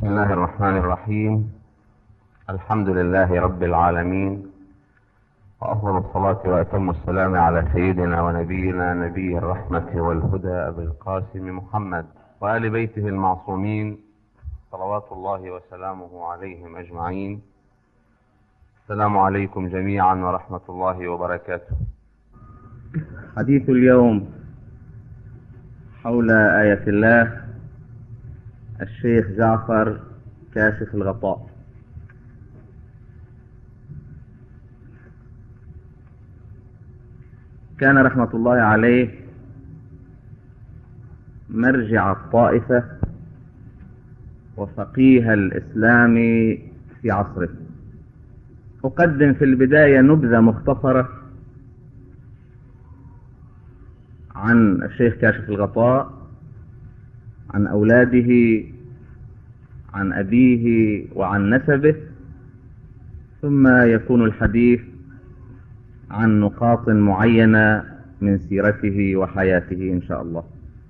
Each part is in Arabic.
بسم الله الرحمن الرحيم. الحمد لله رب العالمين، وأفضل الصلاة وأتم السلام على سيدنا ونبينا نبي الرحمة والهدى أبي القاسم محمد وآل بيته المعصومين صلوات الله وسلامه عليهم أجمعين. السلام عليكم جميعا ورحمة الله وبركاته. حديث اليوم حول آية الله. الشيخ جعفر كاشف الغطاء. كان رحمة الله عليه مرجع الطائفة وفقيه الإسلام في عصره. أقدم في البداية نبذة مختصرة عن الشيخ كاشف الغطاء، عن أولاده، عن أبيه وعن نسبه، ثم يكون الحديث عن نقاط معينة من سيرته وحياته إن شاء الله.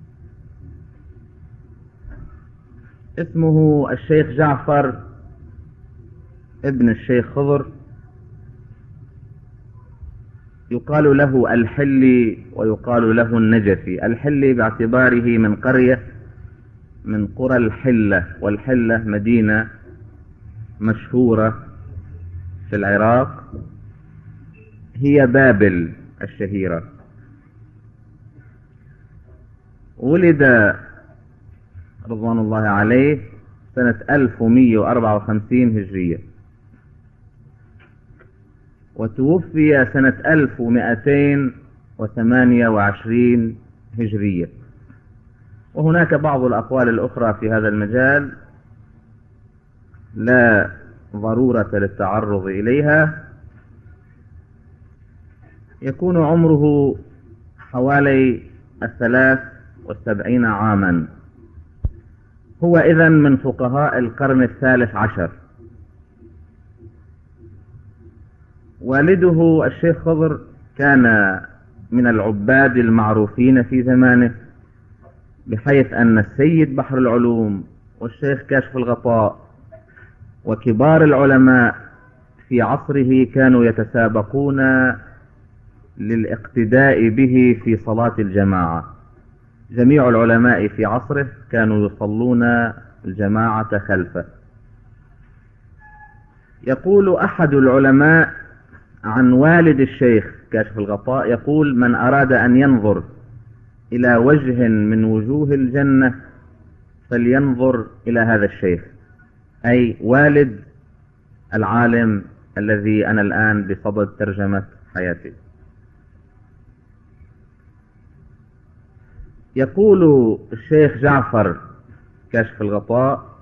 اسمه الشيخ جعفر ابن الشيخ خضر، يقال له الحلي ويقال له النجفي. الحلي باعتباره من قرية من قرى الحلة، والحلة مدينة مشهورة في العراق، هي بابل الشهيرة. ولد رضوان الله عليه سنة 1154 هجرية، وتوفي سنة 1228 هجرية. وهناك بعض الأقوال الأخرى في هذا المجال لا ضرورة للتعرض إليها. يكون عمره حوالي 73 عاما. هو إذن من فقهاء القرن الثالث عشر. والده الشيخ خضر كان من العباد المعروفين في زمانه، بحيث أن السيد بحر العلوم والشيخ كاشف الغطاء وكبار العلماء في عصره كانوا يتسابقون للاقتداء به في صلاة الجماعة. جميع العلماء في عصره كانوا يصلون الجماعة خلفه. يقول أحد العلماء عن والد الشيخ كاشف الغطاء، يقول: من أراد أن ينظر إلى وجه من وجوه الجنة فلينظر إلى هذا الشيخ، أي والد العالم الذي أنا الآن بصدد ترجمة حياته. يقول الشيخ جعفر كاشف الغطاء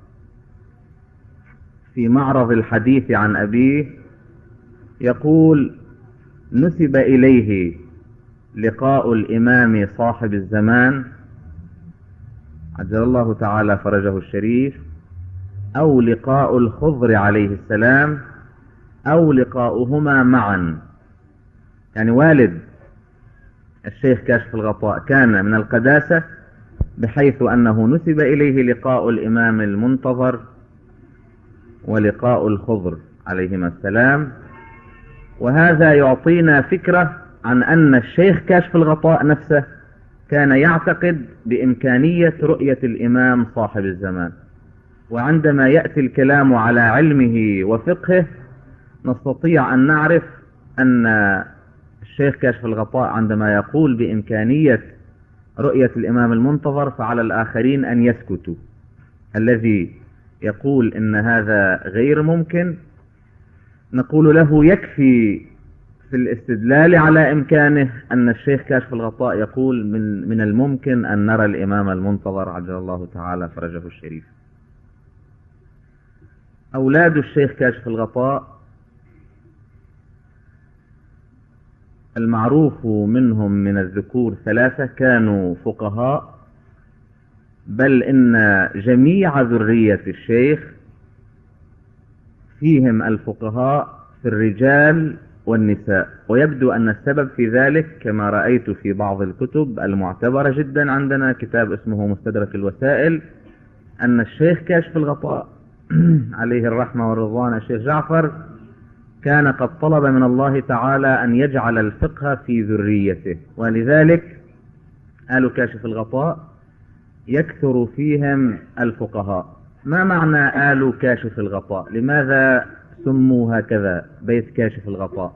في معرض الحديث عن أبيه، يقول: نسب إليه لقاء الإمام صاحب الزمان عجل الله تعالى فرجه الشريف، أو لقاء الخضر عليه السلام، أو لقاؤهما معا. يعني والد الشيخ كاشف الغطاء كان من القداسة، بحيث أنه نسب إليه لقاء الإمام المنتظر ولقاء الخضر عليهما السلام. وهذا يعطينا فكرة عن أن الشيخ كاشف الغطاء نفسه كان يعتقد بإمكانية رؤية الإمام صاحب الزمان. وعندما يأتي الكلام على علمه وفقهه نستطيع أن نعرف أن الشيخ كاشف الغطاء عندما يقول بإمكانية رؤية الإمام المنتظر فعلى الآخرين أن يسكتوا. الذي يقول إن هذا غير ممكن نقول له يكفي في الاستدلال على إمكانه أن الشيخ كاشف الغطاء يقول من الممكن أن نرى الإمام المنتظر عجل الله تعالى فرجه الشريف. أولاد الشيخ كاشف الغطاء المعروف منهم من الذكور 3 كانوا فقهاء، بل إن جميع ذرية الشيخ فيهم الفقهاء في الرجال والنساء. ويبدو أن السبب في ذلك كما رأيت في بعض الكتب المعتبرة جدا عندنا، كتاب اسمه مستدرك الوسائل، أن الشيخ كاشف الغطاء عليه الرحمة والرضوان الشيخ جعفر كان قد طلب من الله تعالى أن يجعل الفقه في ذريته، ولذلك آل كاشف الغطاء يكثر فيهم الفقهاء. ما معنى آل كاشف الغطاء؟ لماذا سموا هكذا بيت كاشف الغطاء؟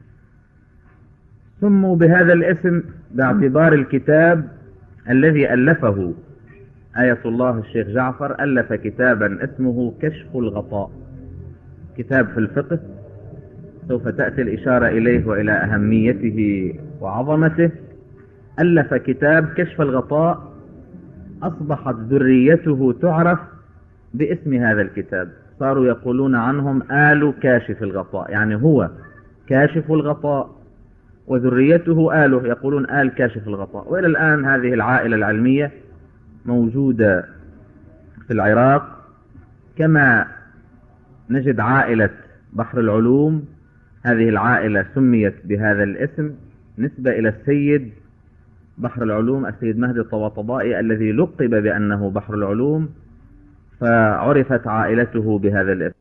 سموا بهذا الاسم باعتبار الكتاب الذي ألفه آية الله الشيخ جعفر، ألف كتابا اسمه كشف الغطاء، كتاب في الفقه سوف تأتي الإشارة إليه وإلى أهميته وعظمته. ألف كتاب كشف الغطاء، أصبحت ذريته تعرف باسم هذا الكتاب، صاروا يقولون عنهم آل كاشف الغطاء، يعني هو كاشف الغطاء وذريته آله، يقولون آل كاشف الغطاء. وإلى الآن هذه العائلة العلمية موجودة في العراق، كما نجد عائلة بحر العلوم، هذه العائلة سميت بهذا الاسم نسبة إلى السيد بحر العلوم السيد مهدي الطباطبائي الذي لقب بأنه بحر العلوم، فعرفت عائلته بهذا الاسم.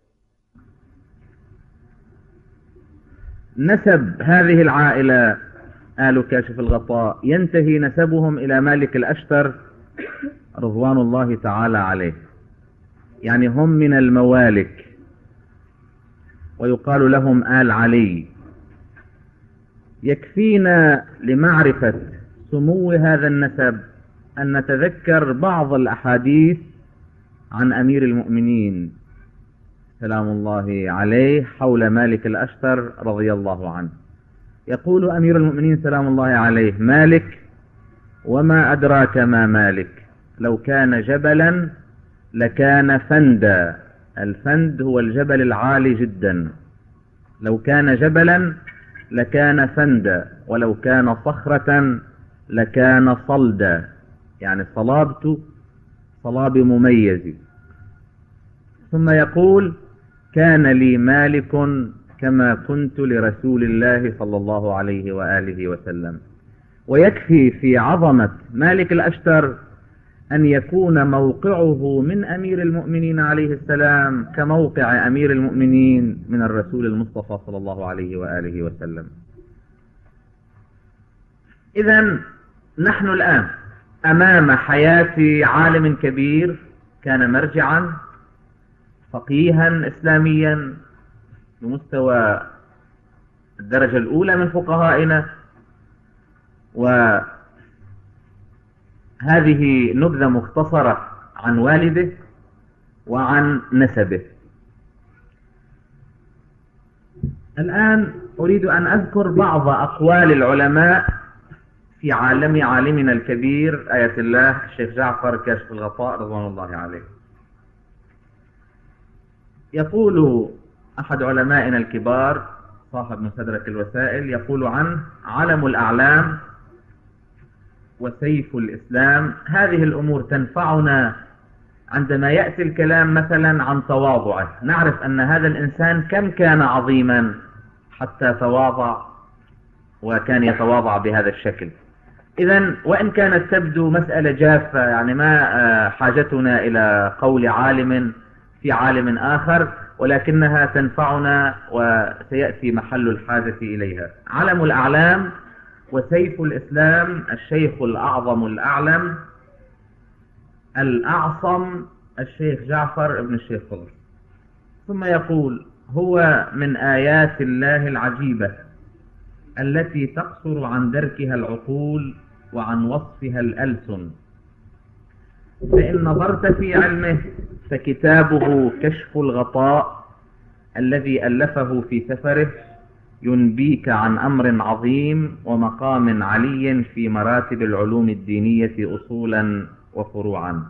نسب هذه العائلة آل كاشف الغطاء ينتهي نسبهم إلى مالك الأشتر رضوان الله تعالى عليه، يعني هم من الموالك، ويقال لهم آل علي. يكفينا لمعرفة سمو هذا النسب أن نتذكر بعض الأحاديث عن أمير المؤمنين سلام الله عليه حول مالك الأشتر رضي الله عنه. يقول أمير المؤمنين سلام الله عليه: مالك وما أدراك ما مالك، لو كان جبلا لكان فندا. الفند هو الجبل العالي جدا، لو كان جبلا لكان فندا، ولو كان صخرة لكان صلدا، يعني صلاب مميز. ثم يقول: كان لي مالك كما كنت لرسول الله صلى الله عليه وآله وسلم. ويكفي في عظمة مالك الأشتر أن يكون موقعه من أمير المؤمنين عليه السلام كموقع أمير المؤمنين من الرسول المصطفى صلى الله عليه وآله وسلم. إذن نحن الآن أمام حياة عالم كبير كان مرجعا فقيها إسلاميا بمستوى الدرجة الأولى من فقهائنا. وهذه نبذة مختصرة عن والده وعن نسبه. الآن أريد أن أذكر بعض أقوال العلماء في عالمنا الكبير آية الله الشيخ جعفر كاشف الغطاء رضوان الله عليه. يقول أحد علمائنا الكبار صاحب مستدرك الوسائل، يقول عنه: علم الأعلام وسيف الإسلام. هذه الأمور تنفعنا عندما يأتي الكلام مثلا عن تواضعه، نعرف أن هذا الإنسان كم كان عظيما حتى تواضع وكان يتواضع بهذا الشكل. إذن وإن كانت تبدو مسألة جافة، يعني ما حاجتنا إلى قول عالم في عالم آخر، ولكنها تنفعنا وسيأتي محل الحاجة إليها. علم الأعلام وسيف الإسلام الشيخ الأعظم الأعلم الأعصم الشيخ جعفر ابن الشيخ خضر. ثم يقول: هو من آيات الله العجيبة التي تقصر عن دركها العقول وعن وصفها الألسن، فإن نظرت في علمه فكتابه كشف الغطاء الذي ألفه في سفره ينبيك عن أمر عظيم ومقام علي في مراتب العلوم الدينية أصولا وفروعا.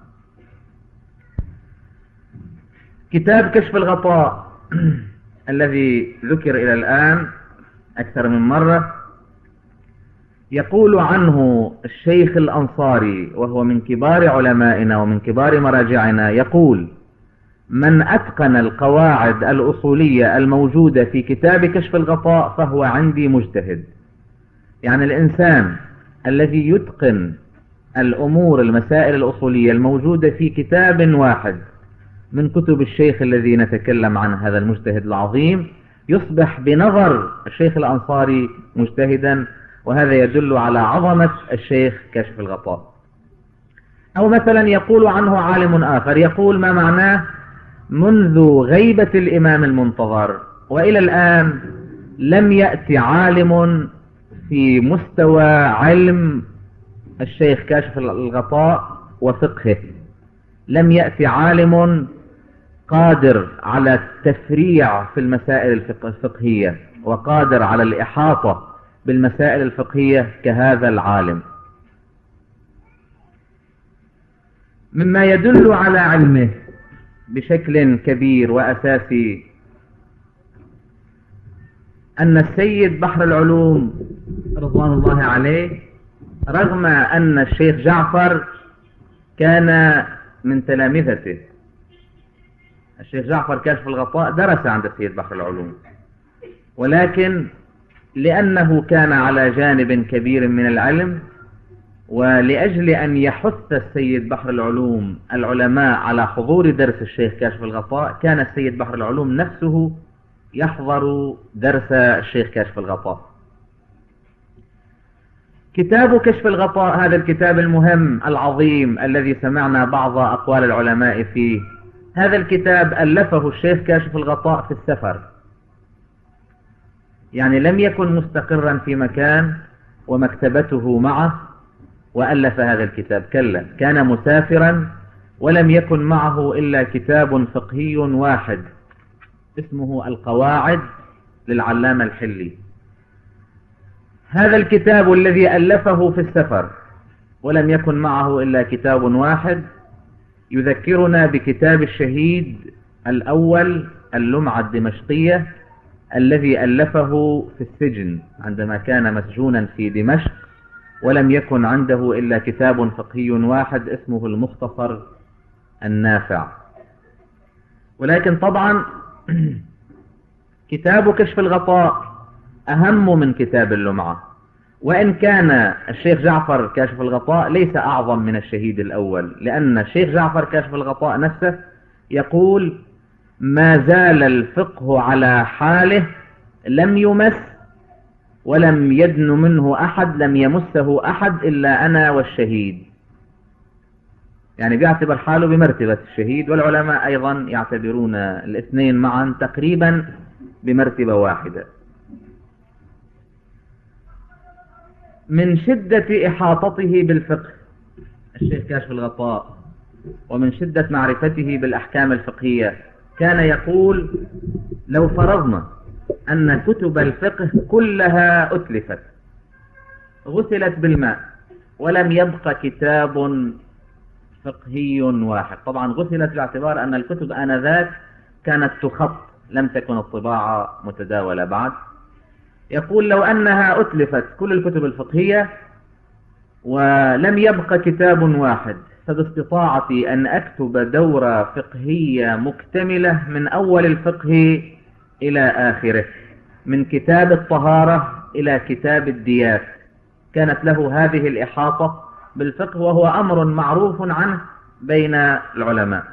كتاب كشف الغطاء الذي ذكر إلى الآن أكثر من مرة، يقول عنه الشيخ الأنصاري وهو من كبار علمائنا ومن كبار مراجعنا، يقول: من أتقن القواعد الأصولية الموجودة في كتاب كشف الغطاء فهو عندي مجتهد. يعني الإنسان الذي يتقن الأمور المسائل الأصولية الموجودة في كتاب واحد من كتب الشيخ الذي نتكلم عن هذا المجتهد العظيم، يصبح بنظر الشيخ الأنصاري مجتهدا، وهذا يدل على عظمة الشيخ كاشف الغطاء. أو مثلا يقول عنه عالم آخر، يقول ما معناه: منذ غيبة الإمام المنتظر وإلى الآن لم يأتي عالم في مستوى علم الشيخ كاشف الغطاء وفقهه، لم يأتي عالم قادر على التفريع في المسائل الفقهية وقادر على الإحاطة بالمسائل الفقهية كهذا العالم. مما يدل على علمه بشكل كبير وأساسي أن السيد بحر العلوم رضوان الله عليه، رغم أن الشيخ جعفر كان من تلامذته، الشيخ جعفر كاشف الغطاء درس عند السيد بحر العلوم، ولكن لأنه كان على جانب كبير من العلم، ولأجل أن يحث السيد بحر العلوم العلماء على حضور درس الشيخ كاشف الغطاء، كان السيد بحر العلوم نفسه يحضر درس الشيخ كاشف الغطاء. كتاب كشف الغطاء، هذا الكتاب المهم العظيم الذي سمعنا بعض أقوال العلماء فيه، هذا الكتاب ألفه الشيخ كاشف الغطاء في السفر، يعني لم يكن مستقرا في مكان ومكتبته معه وألف هذا الكتاب، كلا، كان مسافرا ولم يكن معه إلا كتاب فقهي واحد اسمه القواعد للعلامة الحلي. هذا الكتاب الذي ألفه في السفر ولم يكن معه إلا كتاب واحد يذكرنا بكتاب الشهيد الأول اللمعة الدمشقية الذي ألفه في السجن عندما كان مسجونا في دمشق، ولم يكن عنده إلا كتاب فقهي واحد اسمه المختصر النافع. ولكن طبعا كتاب كشف الغطاء أهم من كتاب اللمعة، وإن كان الشيخ جعفر كاشف الغطاء ليس أعظم من الشهيد الأول، لأن الشيخ جعفر كاشف الغطاء نفسه يقول: ما زال الفقه على حاله، لم يمس ولم يدن منه أحد، لم يمسه أحد إلا أنا والشهيد. يعني بيعتبر حاله بمرتبة الشهيد، والعلماء أيضا يعتبرون الاثنين معا تقريبا بمرتبة واحدة. من شدة إحاطته بالفقه الشيخ كاشف الغطاء ومن شدة معرفته بالأحكام الفقهية كان يقول: لو فرضنا أن كتب الفقه كلها أتلفت غسلت بالماء ولم يبق كتاب فقهي واحد، طبعا غسلت باعتبار أن الكتب آنذاك كانت تخط، لم تكن الطباعة متداولة بعد، يقول: لو أنها أتلفت كل الكتب الفقهية ولم يبق كتاب واحد، فباستطاعتي أن أكتب دورة فقهية مكتملة من أول الفقه إلى آخره، من كتاب الطهارة إلى كتاب الديات. كانت له هذه الإحاطة بالفقه، وهو أمر معروف عنه بين العلماء.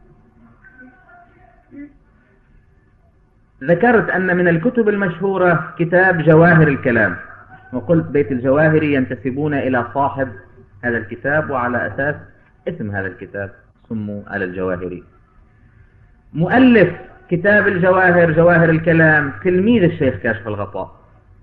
ذكرت أن من الكتب المشهورة كتاب جواهر الكلام، وقلت بيت الجواهري ينتسبون إلى صاحب هذا الكتاب، وعلى أساس اسم هذا الكتاب سموا على الجواهري. مؤلف كتاب الجواهر جواهر الكلام تلميذ الشيخ كاشف الغطاء،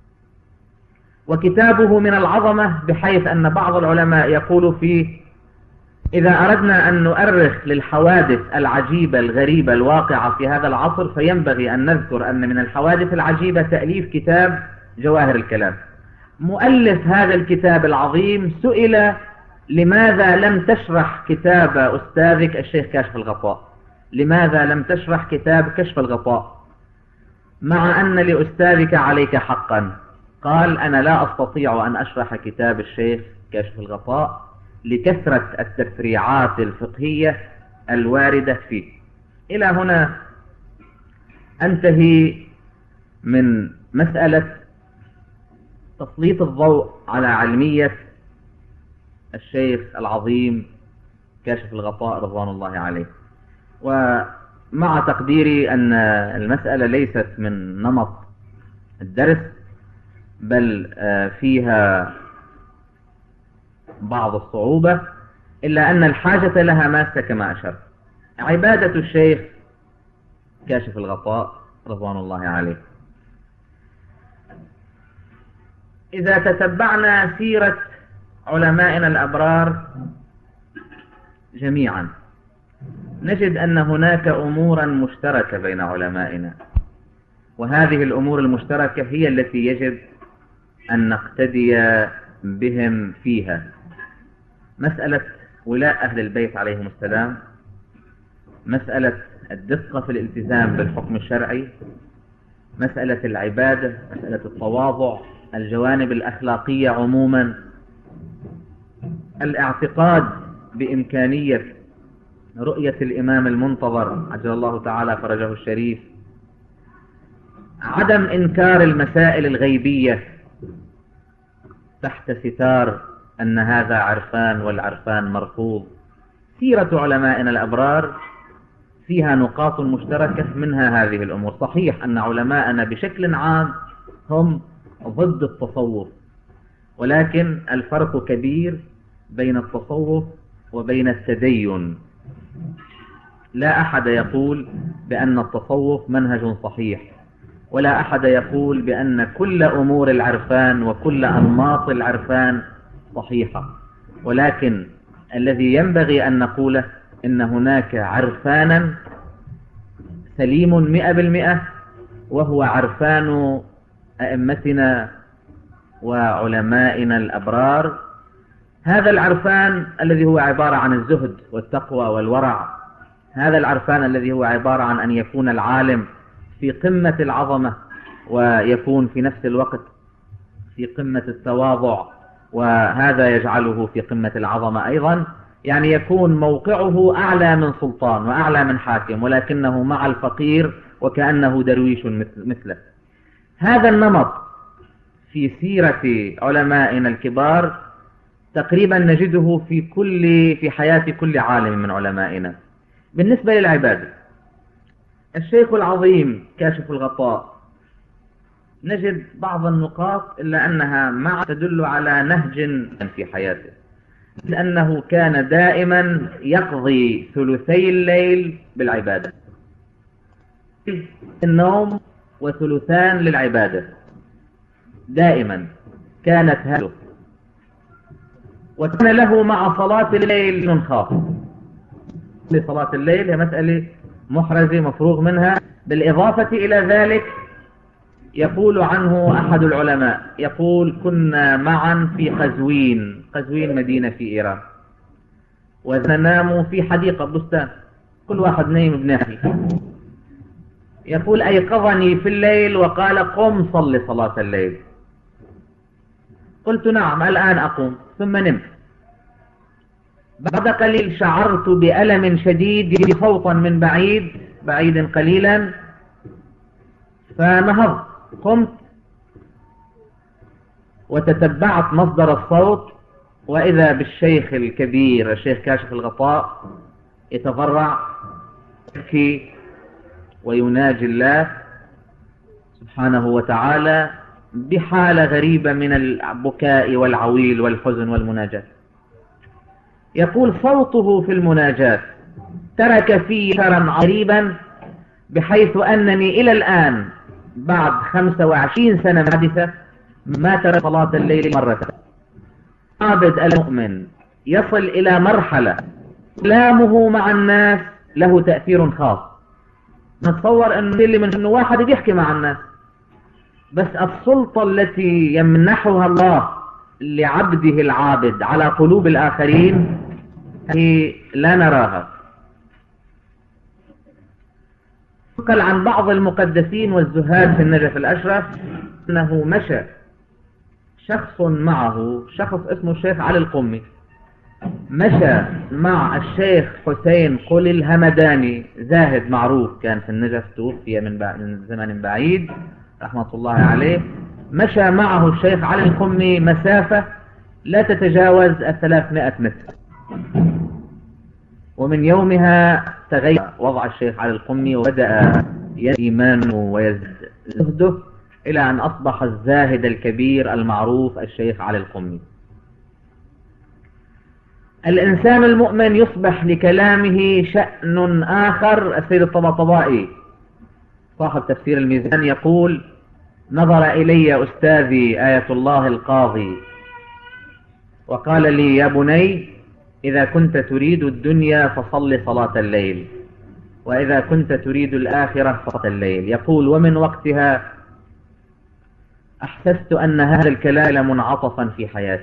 وكتابه من العظمة بحيث أن بعض العلماء يقول فيه: إذا أردنا أن نؤرخ للحوادث العجيبة الغريبة الواقعة في هذا العصر فينبغي أن نذكر أن من الحوادث العجيبة تأليف كتاب جواهر الكلام. مؤلف هذا الكتاب العظيم سئل: لماذا لم تشرح كتاب أستاذك الشيخ كاشف الغطاء؟ لماذا لم تشرح كتاب كشف الغطاء مع أن لأستاذك عليك حقا؟ قال: أنا لا أستطيع أن أشرح كتاب الشيخ كاشف الغطاء لكثرة التفريعات الفقهية الواردة فيه. إلى هنا أنتهي من مسألة تسليط الضوء على علمية الشيخ العظيم كاشف الغطاء رضوان الله عليه. ومع تقديري أن المسألة ليست من نمط الدرس، بل فيها بعض الصعوبة، إلا أن الحاجة لها ماسة كما أشرت. عبادة الشيخ كاشف الغطاء رضوان الله عليه، إذا تتبعنا سيرة علمائنا الأبرار جميعا نجد أن هناك أمورا مشتركة بين علمائنا، وهذه الأمور المشتركة هي التي يجب أن نقتدي بهم فيها. مسألة ولاء أهل البيت عليهم السلام، مسألة الدقة في الالتزام بالحكم الشرعي، مسألة العبادة، مسألة التواضع، الجوانب الأخلاقية عموما، الاعتقاد بإمكانية رؤية الإمام المنتظر عجل الله تعالى فرجه الشريف، عدم إنكار المسائل الغيبية تحت ستار أن هذا عرفان والعرفان مرفوض. سيرة علمائنا الأبرار فيها نقاط مشتركة، منها هذه الأمور. صحيح أن علماءنا بشكل عام هم ضد التصوف، ولكن الفرق كبير بين التصوف وبين التدين. لا أحد يقول بأن التصوف منهج صحيح، ولا أحد يقول بأن كل أمور العرفان وكل أنماط العرفان صحيحة، ولكن الذي ينبغي أن نقوله إن هناك عرفانا سليم 100%، وهو عرفان أئمتنا وعلمائنا الأبرار. هذا العرفان الذي هو عبارة عن الزهد والتقوى والورع، هذا العرفان الذي هو عبارة عن أن يكون العالم في قمة العظمة ويكون في نفس الوقت في قمة التواضع، وهذا يجعله في قمة العظمة أيضا، يعني يكون موقعه أعلى من سلطان وأعلى من حاكم، ولكنه مع الفقير وكأنه درويش مثله. هذا النمط في سيرة علمائنا الكبار تقريبا نجده في حياة كل عالم من علمائنا. بالنسبة للعبادة، الشيخ العظيم كاشف الغطاء نجد بعض النقاط إلا أنها مع تدل على نهج في حياته، لأنه كان دائما يقضي ثلثي الليل بالعبادة، النوم وثلثان للعبادة، دائما كانت هذه. وكان له مع صلاة الليل خاص، لصلاة الليل هي مسألة محرزة مفروغ منها. بالإضافة إلى ذلك يقول عنه أحد العلماء، يقول كنا معا في قزوين مدينة في إيران، وننام في حديقة بستان، كل واحد نايم بناحية. يقول أيقظني في الليل وقال قم صل صلاة الليل. قلت نعم الآن أقوم، ثم نمت. بعد قليل شعرت بألم شديد يجي صوتا من بعيد قليلا، فنهضت، قمت وتتبعت مصدر الصوت، وإذا بالشيخ الكبير الشيخ كاشف الغطاء يتضرع يبكي ويناجي الله سبحانه وتعالى بحالة غريبة من البكاء والعويل والحزن والمناجاة. يقول صوته في المناجاة ترك في أثرا غريبا، بحيث أنني إلى الآن بعد 25 سنة حادثة ما ترى صلاة الليل مرة. عابد المؤمن يصل إلى مرحلة كلامه مع الناس له تأثير خاص. نتصور أنه واحد بيحكي مع الناس، بس السلطة التي يمنحها الله لعبده العابد على قلوب الآخرين هي لا نراها. قال عن بعض المقدسين والزهاد في النجف الأشرف أنه مشى شخص معه، شخص اسمه الشيخ علي القمي، مشى مع الشيخ حسين قل الهمداني، زاهد معروف كان في النجف، توفي من زمن بعيد رحمة الله عليه. مشى معه الشيخ علي القمي مسافة لا تتجاوز 300 متر، ومن يومها تغير وضع الشيخ علي القمي، وبدأ يزداد إيمانه ويزداد زهده إلى أن أصبح الزاهد الكبير المعروف الشيخ علي القمي. الإنسان المؤمن يصبح لكلامه شأن آخر. السيد الطباطبائي صاحب تفسير الميزان يقول: نظر إلي أستاذي آية الله القاضي وقال لي: يا بني، إذا كنت تريد الدنيا فصل صلاة الليل، وإذا كنت تريد الآخرة فصل الليل. يقول: ومن وقتها أحسست أن هذا الكلام منعطفا في حياتي.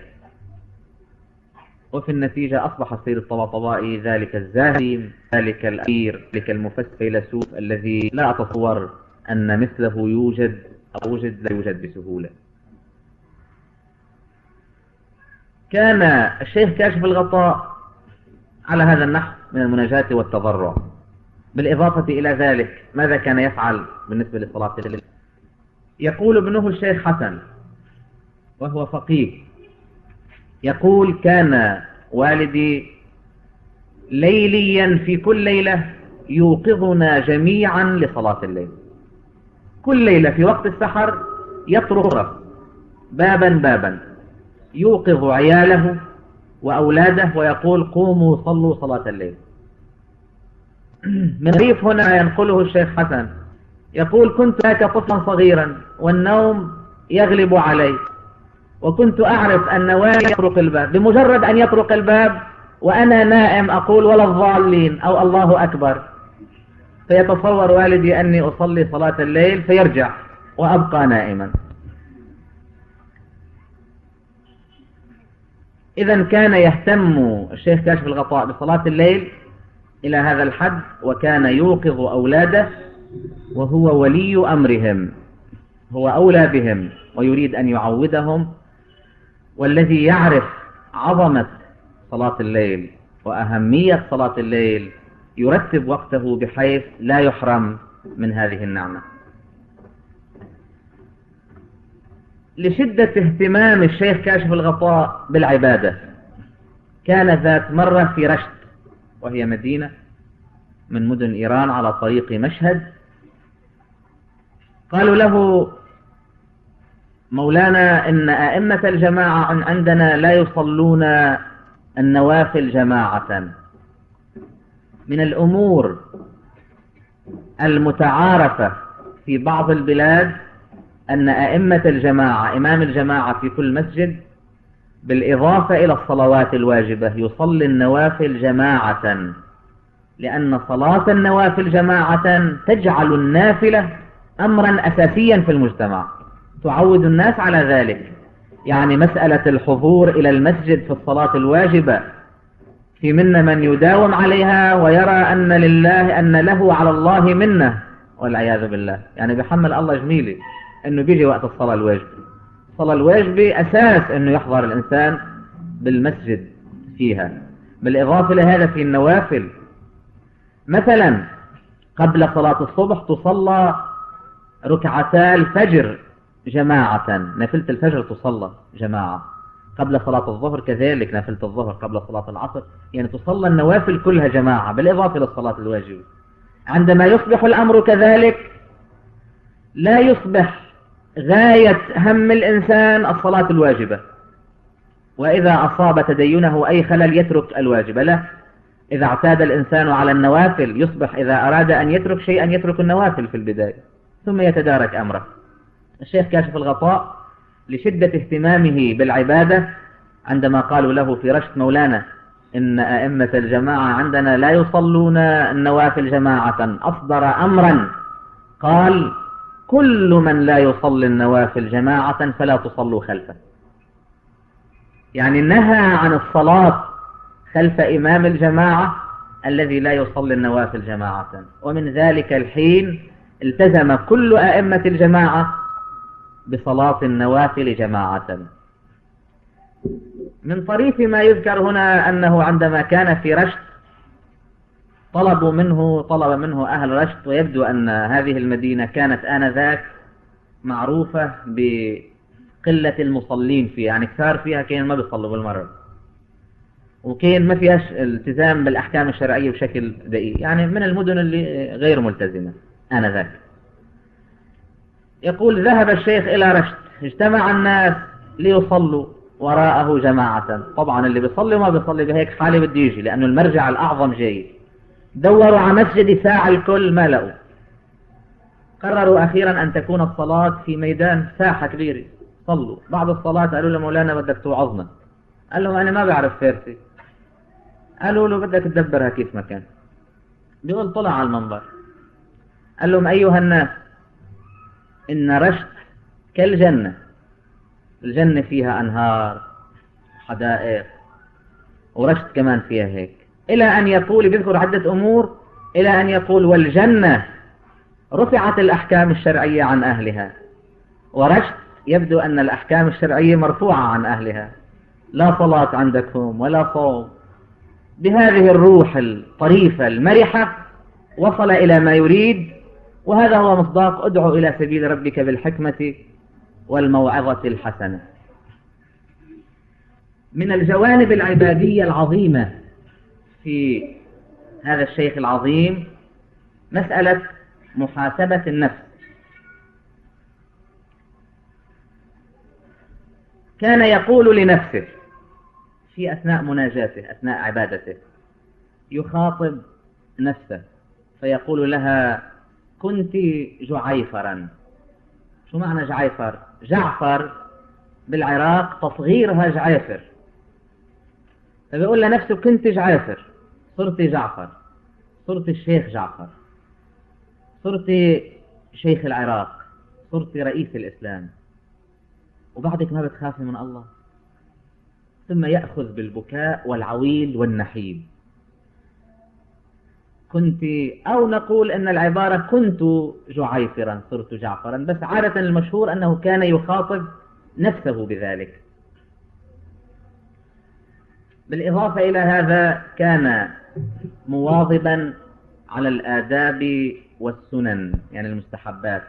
وفي النتيجة أصبح السيد الطباطبائي ذلك الزاهد، ذلك الأمير، ذلك الفيلسوف الذي لا أتصور أن مثله يوجد أو لا يوجد بسهولة. كان الشيخ كاشف الغطاء على هذا النحو من المناجاة والتضرع. بالإضافة إلى ذلك ماذا كان يفعل بالنسبة لصلاة الليل؟ يقول ابنه الشيخ حسن وهو فقيه، يقول: كان والدي ليليا في كل ليلة يوقظنا جميعا لصلاة الليل. كل ليلة في وقت السحر يطرق بابا بابا يوقظ عياله وأولاده ويقول: قوموا صلوا صلاة الليل. من ريف هنا ينقله الشيخ حسن يقول: كنت هناك طفلا صغيرا والنوم يغلب علي، وكنت أعرف أن والدي يطرق الباب، بمجرد أن يطرق الباب وأنا نائم أقول: ولا الضالين أو الله أكبر، فيتصور والدي أني أصلي صلاة الليل فيرجع وأبقى نائما. إذا كان يهتم الشيخ كاشف الغطاء بصلاة الليل إلى هذا الحد، وكان يوقظ أولاده وهو ولي أمرهم، هو أولى بهم ويريد أن يعودهم. والذي يعرف عظمة صلاة الليل وأهمية صلاة الليل يرتب وقته بحيث لا يحرم من هذه النعمة. لشدة اهتمام الشيخ كاشف الغطاء بالعبادة، كان ذات مرة في رشت، وهي مدينة من مدن إيران على طريق مشهد. قالوا له: مولانا، إن أئمة الجماعة عندنا لا يصلون النوافل جماعة. من الأمور المتعارفة في بعض البلاد أن أئمة الجماعة، إمام الجماعة في كل مسجد، بالإضافة إلى الصلوات الواجبة يصلي النوافل جماعة، لأن صلاة النوافل جماعة تجعل النافلة أمرا أساسيا في المجتمع، تعود الناس على ذلك. يعني مسألة الحضور إلى المسجد في الصلاة الواجبة، في منا من يداوم عليها ويرى أن له على الله منة والعياذ بالله، يعني بيحمل الله جميلي أنه بيجي وقت الصلاة الواجبة. الصلاة الواجبة أساس أنه يحضر الإنسان بالمسجد فيها. بالإضافة لهذا في النوافل، مثلا قبل صلاة الصبح تصلى ركعتا الفجر جماعة، نافلة الفجر تصلى جماعة. قبل صلاة الظهر كذلك نافلة الظهر، قبل صلاة العصر، يعني تصلى النوافل كلها جماعة بالإضافة للصلاة الواجبة. عندما يصبح الأمر كذلك لا يصبح غاية هم الإنسان الصلاة الواجبة، وإذا أصاب تدينه أي خلل يترك الواجبة. لا، إذا اعتاد الإنسان على النوافل يصبح إذا أراد أن يترك شيئا يترك النوافل في البداية ثم يتدارك أمره. الشيخ كاشف الغطاء لشدة اهتمامه بالعبادة، عندما قالوا له في رشت: مولانا، إن أئمة الجماعة عندنا لا يصلون النوافل جماعة، أصدر أمرا قال: كل من لا يصلي النوافل جماعة فلا تصلوا خلفه. يعني نهى عن الصلاة خلف إمام الجماعة الذي لا يصلي النوافل جماعة. ومن ذلك الحين التزم كل أئمة الجماعة بصلاة النوافل جماعة. من طريف ما يذكر هنا أنه عندما كان في رشت طلب منه أهل رشت، ويبدو أن هذه المدينة كانت آنذاك معروفة بقلة المصلين فيها، يعني كثار فيها كانوا ما بيصلوا بالمرة. وكين ما فيهاش التزام بالأحكام الشرعية بشكل دقيق، يعني من المدن اللي غير ملتزمة آنذاك. يقول ذهب الشيخ إلى رشت، اجتمع الناس ليصلوا وراءه جماعة. طبعا اللي بيصلي وما بيصلي بهيك حالة بده يجي، لأنه المرجع الأعظم جاي. دوروا على مسجد ساعة الكل ما لقوا. قرروا أخيرا أن تكون الصلاة في ميدان ساحة كبيرة. صلوا بعد الصلاة قالوا له مولانا بدك توعظنا. قال لهم أنا ما بعرف فارسي. قالوا له بدك تدبرها كيف ما كان. بيقول طلع على المنبر قال لهم أيها الناس، إن رشت كالجنة، الجنة فيها أنهار حدائق، ورشت كمان فيها هيك، إلى أن يقول، بيذكر عدة أمور، إلى أن يقول والجنة رفعت الأحكام الشرعية عن أهلها، ورشت يبدو أن الأحكام الشرعية مرفوعة عن أهلها، لا صلاة عندكم ولا صوم. بهذه الروح الطريفة المرحة وصل إلى ما يريد، وهذا هو مصداق ادعو إلى سبيل ربك بالحكمة والموعظة الحسنة. من الجوانب العبادية العظيمة في هذا الشيخ العظيم مسألة محاسبة النفس. كان يقول لنفسه في أثناء مناجاته، أثناء عبادته، يخاطب نفسه فيقول لها كنت جعيفرا. شو معنى جعيفر؟ جعفر بالعراق تصغيرها جعيفر، فبيقول لنفسه كنت جعيفر، صرت جعفر، صرت الشيخ جعفر، صرت شيخ العراق، صرت رئيس الإسلام، وبعدك ما بتخافي من الله؟ ثم يأخذ بالبكاء والعويل والنحيب. كنت، أو نقول أن العبارة كنت جعيفرا صرت جعفرا، بس عادة المشهور أنه كان يخاطب نفسه بذلك. بالإضافة إلى هذا كان مواظبا على الآداب والسنن، يعني المستحبات.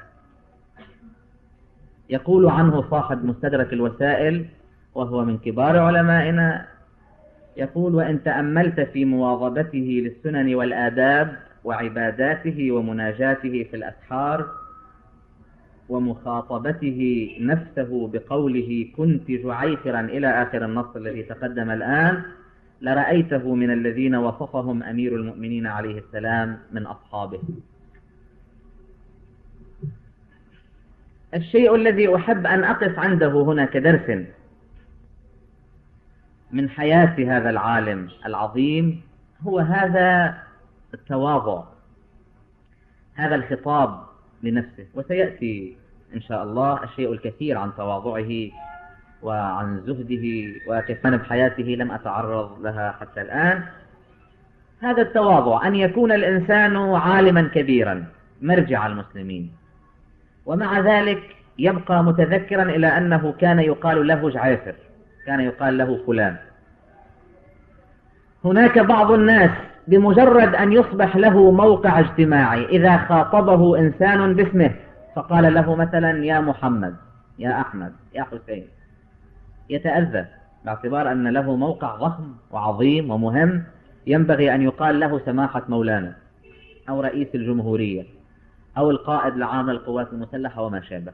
يقول عنه صاحب مستدرك الوسائل وهو من كبار علمائنا، يقول وإن تأملت في مواظبته للسنن والآداب وعباداته ومناجاته في الأسحار ومخاطبته نفسه بقوله كنت جعيفرا إلى آخر النص الذي تقدم الآن، لرأيته من الذين وصفهم أمير المؤمنين عليه السلام من أصحابه. الشيء الذي أحب أن أقف عنده هنا كدرس من حياة هذا العالم العظيم هو هذا التواضع، هذا الخطاب لنفسه. وسيأتي إن شاء الله الشيء الكثير عن تواضعه وعن زهده وكيف حياته لم أتعرض لها حتى الآن. هذا التواضع أن يكون الإنسان عالما كبيرا مرجع المسلمين، ومع ذلك يبقى متذكرا إلى أنه كان يقال له جعيفر، كان يقال له فلان. هناك بعض الناس بمجرد أن يصبح له موقع اجتماعي إذا خاطبه إنسان باسمه فقال له مثلا يا محمد، يا أحمد، يا حسين، يتأذى، باعتبار أن له موقع ضخم وعظيم ومهم ينبغي أن يقال له سماحة مولانا أو رئيس الجمهورية أو القائد العام للقوات المسلحة وما شابه.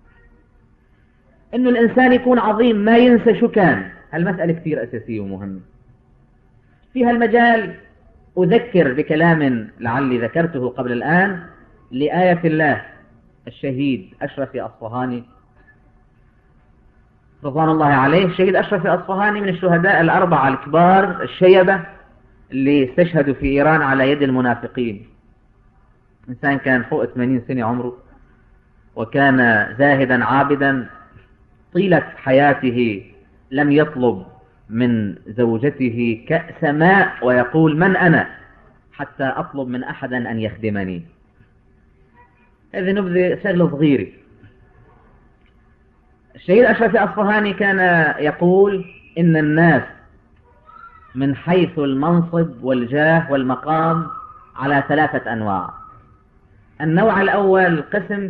إنه الإنسان يكون عظيم ما ينسى شو كان، هالمسألة كثير أساسية ومهمة. في هالمجال أذكر بكلام لعلي ذكرته قبل الآن لآية الله الشهيد أشرف أصفهاني رضوان الله عليه. الشهيد أشرف أصفهاني من الشهداء الأربعة الكبار الشيبة اللي استشهدوا في إيران على يد المنافقين. إنسان كان فوق 80 سنة عمره، وكان زاهدا عابدا طيلة حياته لم يطلب من زوجته كأس ماء ويقول من أنا حتى أطلب من أحد أن يخدمني. هذه نبذة شغلة صغيرة. الشهيد أشرف أصفهاني كان يقول إن الناس من حيث المنصب والجاه والمقام على 3 أنواع. النوع الأول قسم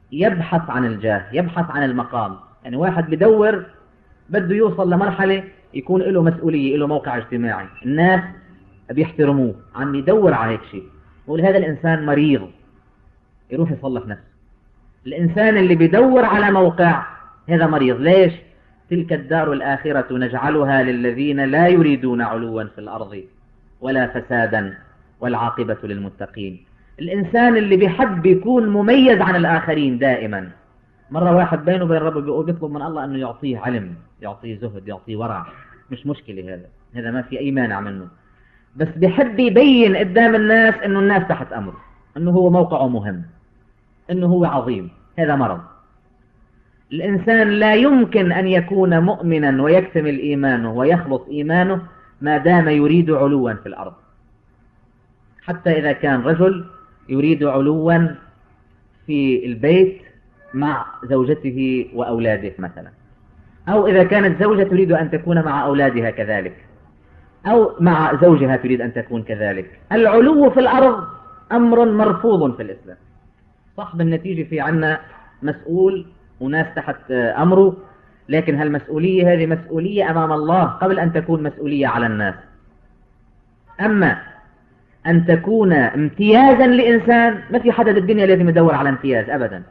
يبحث عن الجاه، يبحث عن المقام، يعني واحد بدور بده يوصل لمرحلة يكون له مسؤولية، له موقع اجتماعي، الناس بيحترموه، عم يدور على هيك شيء، يقول هذا الإنسان مريض، يروح يصلح نفسه. الإنسان اللي بيدور على موقع هذا مريض. ليش؟ تلك الدار الآخرة نجعلها للذين لا يريدون علوا في الأرض ولا فسادا والعاقبة للمتقين. الإنسان اللي بيحب يكون مميز عن الآخرين دائما. مرة واحد بينه وبين ربه بيطلب من الله أنه يعطيه علم، يعطيه زهد، يعطيه ورع، مش مشكلة، هذا ما في أي مانع منه، بس بيحب يبين قدام الناس أنه الناس تحت أمره، أنه هو موقعه مهم، أنه هو عظيم. هذا مرض. الإنسان لا يمكن أن يكون مؤمنا ويكتمل إيمانه ويخلص إيمانه ما دام يريد علوا في الأرض. حتى إذا كان رجل يريد علوا في البيت مع زوجته وأولاده مثلا، أو إذا كانت زوجة تريد أن تكون مع أولادها كذلك، أو مع زوجها تريد أن تكون كذلك، العلو في الأرض أمر مرفوض في الإسلام. صح، بالنتيجة في عنا مسؤول وناس تحت أمره، لكن هالمسؤولية هذه مسؤولية أمام الله قبل أن تكون مسؤولية على الناس. أما أن تكون امتيازا لإنسان، ما في حدا بالدنيا لازم يدور على امتياز أبدا.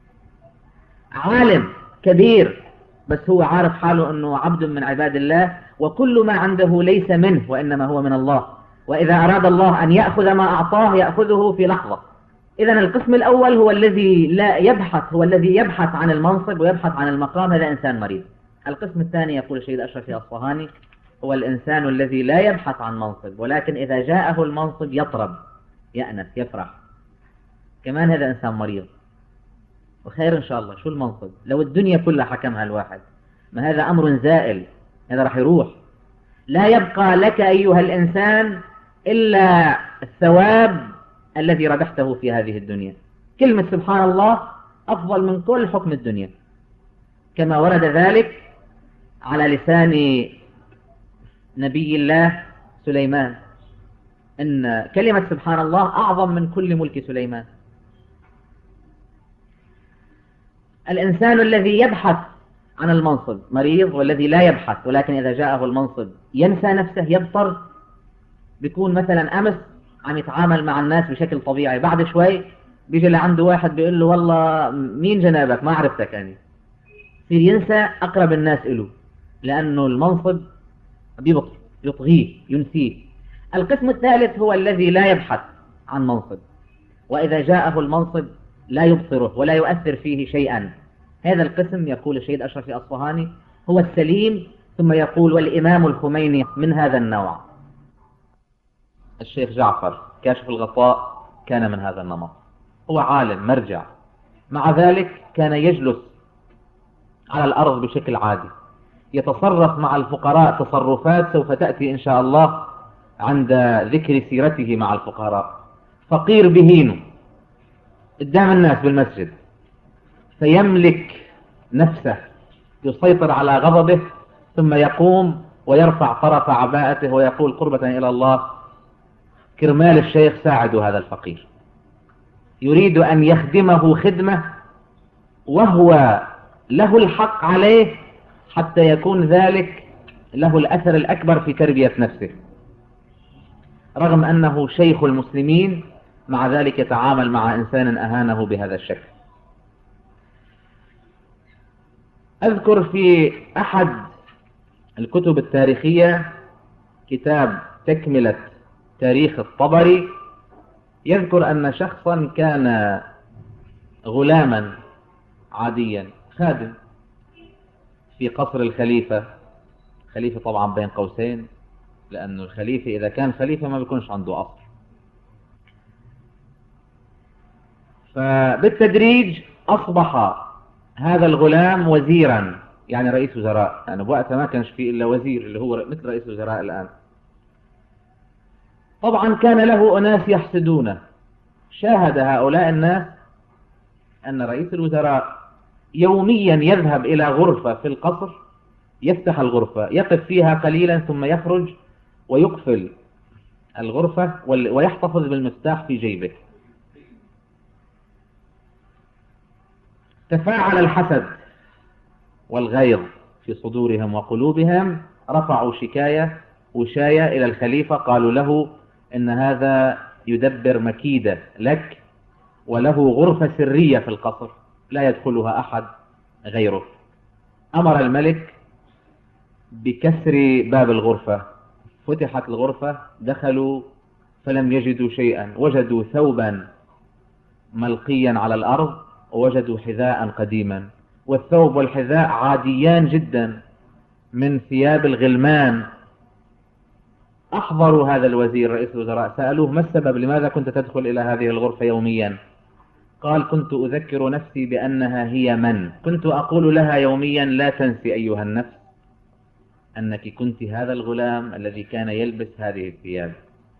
عالم كبير بس هو عارف حاله أنه عبد من عباد الله، وكل ما عنده ليس منه وإنما هو من الله، وإذا أراد الله أن يأخذ ما أعطاه يأخذه في لحظة. إذن القسم الأول هو الذي لا يبحث، هو الذي يبحث عن المنصب ويبحث عن المقام، هذا إنسان مريض. القسم الثاني يقول الشهيد أشرف الأصفهاني هو الإنسان الذي لا يبحث عن منصب، ولكن إذا جاءه المنصب يطرب، يأنس، يفرح. كمان هذا إنسان مريض. وخير إن شاء الله، شو المنصب؟ لو الدنيا كلها حكمها الواحد، ما هذا أمر زائل، هذا راح يروح. لا يبقى لك أيها الإنسان إلا الثواب الذي ربحته في هذه الدنيا. كلمة سبحان الله أفضل من كل حكم الدنيا، كما ورد ذلك على لسان نبي الله سليمان، إن كلمة سبحان الله أعظم من كل ملك سليمان. الإنسان الذي يبحث عن المنصب مريض، والذي لا يبحث ولكن إذا جاءه المنصب ينسى نفسه، يبطر، بيكون مثلا أمس عم يتعامل مع الناس بشكل طبيعي، بعد شوي بيجي لعنده واحد بيقول له والله مين جنابك، ما عرفتك أنا، يصير ينسى أقرب الناس إله، لأنه المنصب يطغيه، ينسيه. القسم الثالث هو الذي لا يبحث عن منصب، وإذا جاءه المنصب لا يبصره ولا يؤثر فيه شيئا. هذا القسم يقول الشهيد أشرف الأصفهاني هو السليم، ثم يقول والإمام الخميني من هذا النوع. الشيخ جعفر كاشف الغطاء كان من هذا النمط، هو عالم مرجع، مع ذلك كان يجلس على الأرض بشكل عادي، يتصرف مع الفقراء تصرفات سوف تأتي إن شاء الله عند ذكر سيرته مع الفقراء. فقير بهينه قدام الناس بالمسجد، فيملك نفسه، يسيطر على غضبه، ثم يقوم ويرفع طرف عباءته ويقول قربة إلى الله كرمال الشيخ ساعدوا هذا الفقير. يريد أن يخدمه خدمة وهو له الحق عليه، حتى يكون ذلك له الأثر الأكبر في تربية نفسه. رغم أنه شيخ المسلمين، مع ذلك يتعامل مع إنسان أهانه بهذا الشكل. أذكر في أحد الكتب التاريخية كتاب تكملة تاريخ الطبري، يذكر أن شخصا كان غلاما عاديا خادم في قصر الخليفة. خليفة طبعا بين قوسين، لأن الخليفة إذا كان خليفة ما بيكونش عنده قصر. فبالتدريج أصبح هذا الغلام وزيرا، يعني رئيس وزراء، يعني بوقتها ما كانش فيه إلا وزير اللي هو مثل رئيس وزراء الآن. طبعا كان له أناس يحسدونه. شاهد هؤلاء الناس أن رئيس الوزراء يوميا يذهب إلى غرفة في القصر، يفتح الغرفة، يقف فيها قليلا ثم يخرج ويقفل الغرفة ويحتفظ بالمفتاح في جيبه. تفاعل الحسد والغيظ في صدورهم وقلوبهم، رفعوا وشاية إلى الخليفة، قالوا له إن هذا يدبر مكيدة لك وله غرفة سرية في القصر لا يدخلها أحد غيره. أمر الملك بكسر باب الغرفة، فتحت الغرفة، دخلوا فلم يجدوا شيئا، وجدوا ثوبا ملقيا على الأرض، ووجدوا حذاء قديما، والثوب والحذاء عاديان جدا من ثياب الغلمان. أحضروا هذا الوزير رئيس الوزراء، سألوه ما السبب، لماذا كنت تدخل إلى هذه الغرفة يوميا؟ قال كنت أذكر نفسي بأنها هي من، كنت أقول لها يوميا لا تنسي أيها النفس أنك كنت هذا الغلام الذي كان يلبس هذه الثياب.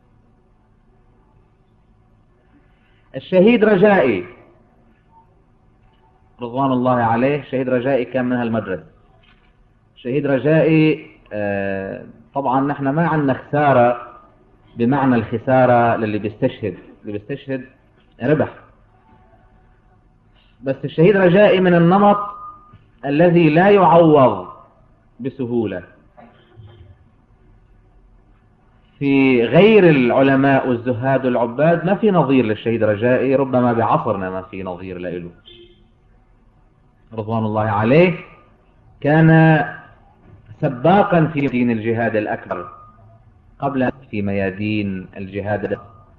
الشهيد رجائي رضوان الله عليه، شهيد رجائي كان من هالمدرسة. شهيد رجائي طبعا نحن ما عندنا خسارة بمعنى الخسارة للي بيستشهد، اللي بيستشهد ربح، بس الشهيد رجائي من النمط الذي لا يعوض بسهولة. في غير العلماء والزهاد والعباد ما في نظير للشهيد رجائي، ربما بعصرنا ما في نظير له رضوان الله عليه. كان سباقا في دين الجهاد الأكبر قبل في ميادين الجهاد.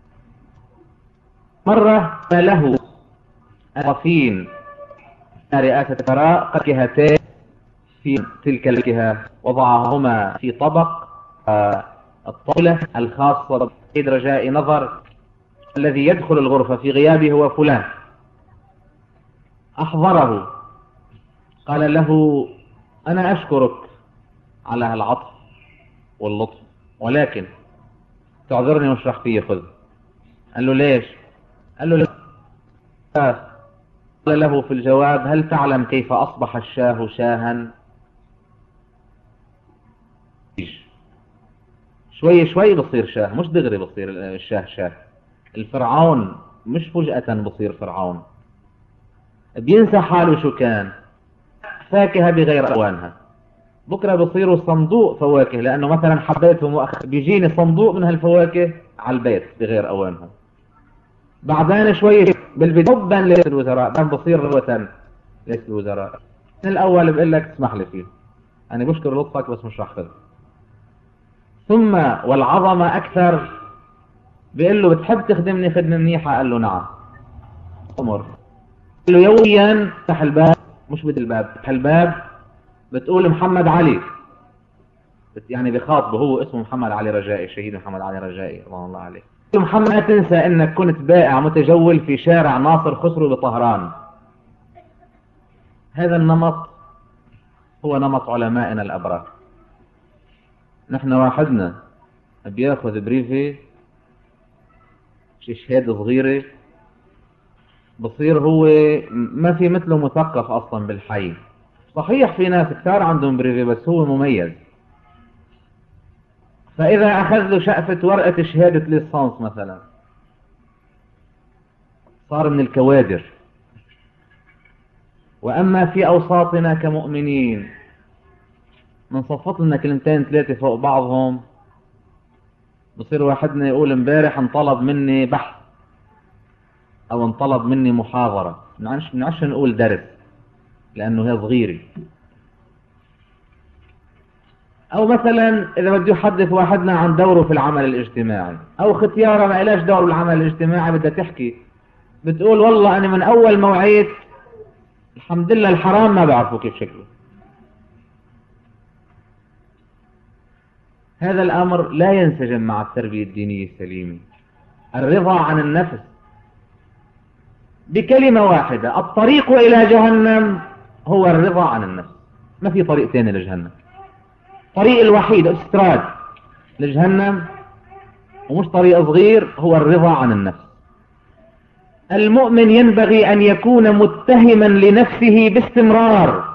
مرة له الرفين رئاسة الوزراء قكهتين في تلك الكهة، وضعهما في طبق الطاولة الخاصة بالشهيد رجائي. نظر الذي يدخل الغرفة في غيابه هو فلان، أحضره، قال له أنا أشكرك على العطف واللطف، ولكن تعذرني واشرح فيه، خذ. قال له ليش؟ قال له قال له في الجواب هل تعلم كيف أصبح الشاه شاها؟ شوي شوي بصير شاه، مش دغري بصير الشاه شاه. الفرعون مش فجأة بصير فرعون، بينسى حاله شو كان، فاكهة بغير أوانها، بكرة بصيروا صندوق فواكه، لأنه مثلا حبيتهم بيجيني صندوق من هالفواكه على البيت بغير أوانها. بعدين شوي بالبداية حبا لرئيس الوزراء بعدين بصير روة رئيس الوزراء. من الأول بقول لك تسمح لي فيه، أنا بشكر لطفك بس مش راح خذ. ثم والعظمة أكثر بيقول له بتحب تخدمني خدمة منيحة؟ قال له نعم. أمر قال له يوميا افتح الباب، مش بدي الباب، افتح الباب بتقول محمد علي، يعني بخاطبه هو اسمه محمد علي رجائي، الشهيد محمد علي رجائي رضوان الله عليه. محمد لا تنسى انك كنت بائع متجول في شارع ناصر خسرو بطهران. هذا النمط هو نمط علمائنا الابرار. نحن واحدنا بياخذ بريفي شهادة صغيرة بصير هو ما في مثله مثقف اصلا بالحي. صحيح في ناس كثار عندهم بريفي بس هو مميز، فإذا أخذ له شقفة ورقة شهادة ليسانس مثلا صار من الكوادر. وأما في أوساطنا كمؤمنين من صفت لنا كلمتين ثلاثة فوق بعضهم بصير واحدنا يقول امبارح انطلب مني بحث أو انطلب مني محاضرة، منعش نقول درس لأنه هي صغيرة. أو مثلا إذا بده يحدث واحدنا عن دوره في العمل الاجتماعي، أو ختيارة ما إلاش دور بالعمل الاجتماعي بدها تحكي، بتقول والله أنا من أول ما وعيت الحمد لله الحرام ما بعرفه كيف شكله. هذا الأمر لا ينسجم مع التربية الدينية السليمة. الرضا عن النفس بكلمة واحدة، الطريق إلى جهنم هو الرضا عن النفس، ما في طريق تاني لجهنم. طريق الوحيد استراد لجهنم ومش طريق صغير هو الرضا عن النفس. المؤمن ينبغي أن يكون متهما لنفسه باستمرار.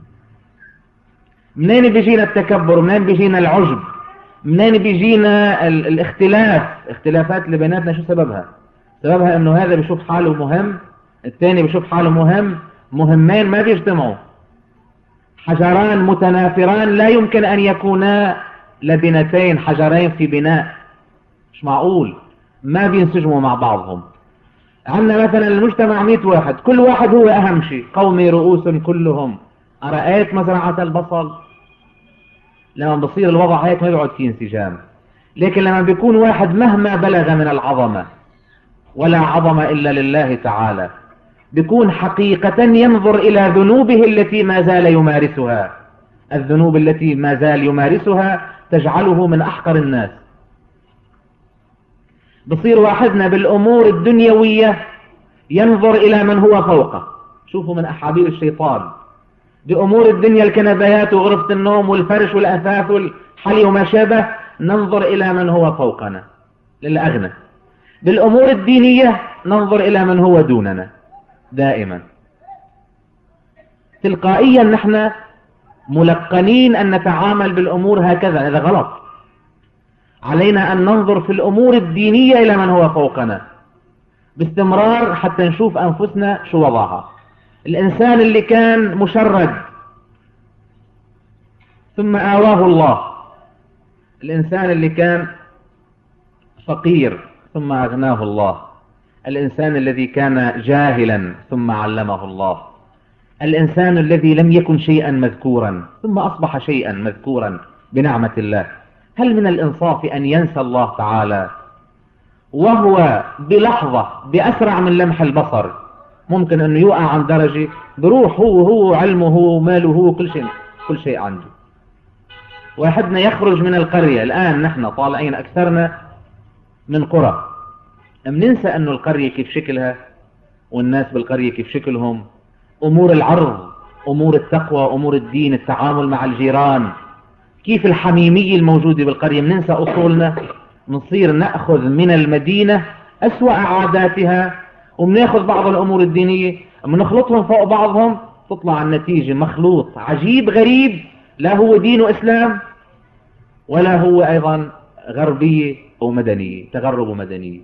منين بيجينا التكبر؟ منين بيجينا العجب؟ منين بيجينا اختلافات اللي بيناتنا؟ شو سببها؟ سببها انه هذا بيشوف حاله مهم، الثاني بيشوف حاله مهم، مهمين ما بيجتمعوا. حجران متنافران لا يمكن أن يكونا لبنتين، حجرين في بناء، مش معقول، ما بينسجموا مع بعضهم. عندنا مثلا المجتمع 100 واحد، كل واحد هو أهم شيء، قومي رؤوس كلهم. أرأيت مزرعة البصل؟ لما بصير الوضع هيك ما بيقعد فيه انسجام. لكن لما بيكون واحد مهما بلغ من العظمة، ولا عظمة إلا لله تعالى، بيكون حقيقة ينظر إلى ذنوبه التي ما زال يمارسها. الذنوب التي ما زال يمارسها تجعله من أحقر الناس. بصير واحدنا بالأمور الدنيوية ينظر إلى من هو فوقه. شوفوا من أحابيل الشيطان، بأمور الدنيا الكنبيات وغرفة النوم والفرش والأثاث والحلي وما شابه، ننظر إلى من هو فوقنا للأغنى. بالأمور الدينية ننظر إلى من هو دوننا دائما. تلقائيا نحن ملقنين أن نتعامل بالأمور هكذا، هذا غلط. علينا أن ننظر في الأمور الدينية إلى من هو فوقنا باستمرار حتى نشوف أنفسنا شو وضعها. الإنسان اللي كان مشرد ثم آواه الله، الإنسان اللي كان فقير ثم أغناه الله، الإنسان الذي كان جاهلا ثم علمه الله، الإنسان الذي لم يكن شيئا مذكورا ثم أصبح شيئا مذكورا بنعمة الله. هل من الإنصاف أن ينسى الله تعالى وهو بلحظة بأسرع من لمح البصر ممكن أنه يقع عن درجة بروح هو علمه ماله كل شيء عنده؟ واحدنا يخرج من القرية، الآن نحن طالعين أكثرنا من قرى، ننسى أن القرية كيف شكلها والناس بالقرية كيف شكلهم، أمور العرض، أمور التقوى، أمور الدين، التعامل مع الجيران، كيف الحميمية الموجودة بالقرية. ننسى أصولنا، نصير نأخذ من المدينة أسوأ عاداتها وبناخذ بعض الأمور الدينية بنخلطهم فوق بعضهم، تطلع النتيجة مخلوط عجيب غريب، لا هو دين وإسلام ولا هو أيضا غربية ومدنية، تغرب ومدنية.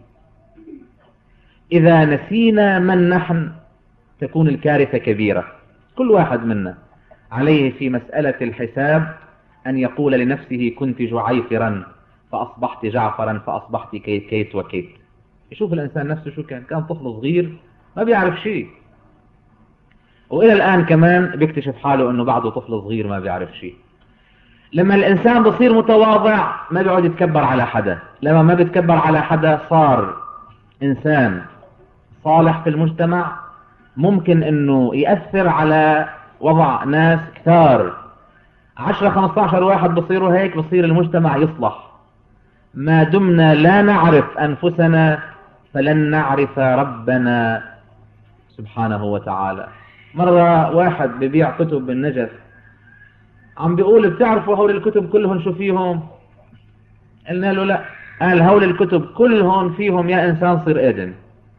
إذا نسينا من نحن تكون الكارثة كبيرة. كل واحد منا عليه في مسألة الحساب أن يقول لنفسه كنت جعيفرا فأصبحت جعفرا فأصبحت كيت وكيت. يشوف الإنسان نفسه شو كان طفل صغير ما بيعرف شيء، وإلى الآن كمان بيكتشف حاله أنه بعده طفل صغير ما بيعرف شيء. لما الإنسان بصير متواضع ما بيقعد يتكبر على حدا، لما ما بيتكبر على حدا صار إنسان صالح في المجتمع، ممكن أنه يأثر على وضع ناس كثار. 10-15 واحد بصيروا هيك بصير المجتمع يصلح. ما دمنا لا نعرف أنفسنا فلن نعرف ربنا سبحانه وتعالى. مرة واحد ببيع كتب بالنجف عم بيقول بتعرفوا هول الكتب كلهم شو فيهم؟ قلنا له لا. قال هول الكتب كلهم فيهم يا إنسان صير آدم،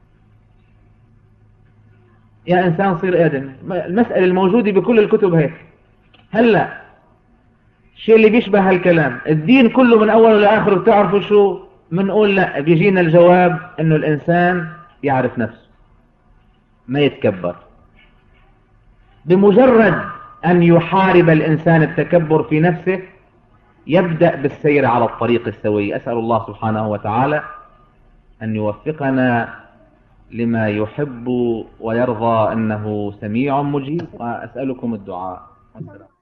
يا إنسان صير آدم. المسألة الموجودة بكل الكتب هيك. هلأ الشيء اللي بيشبه هالكلام الدين كله من أوله لآخره بتعرفوا شو؟ منقول لا، بيجينا الجواب إنه الإنسان يعرف نفسه ما يتكبر. بمجرد أن يحارب الإنسان التكبر في نفسه يبدأ بالسير على الطريق السوي. أسأل الله سبحانه وتعالى أن يوفقنا لما يحب ويرضى، إنه سميع مجيب، وأسألكم الدعاء.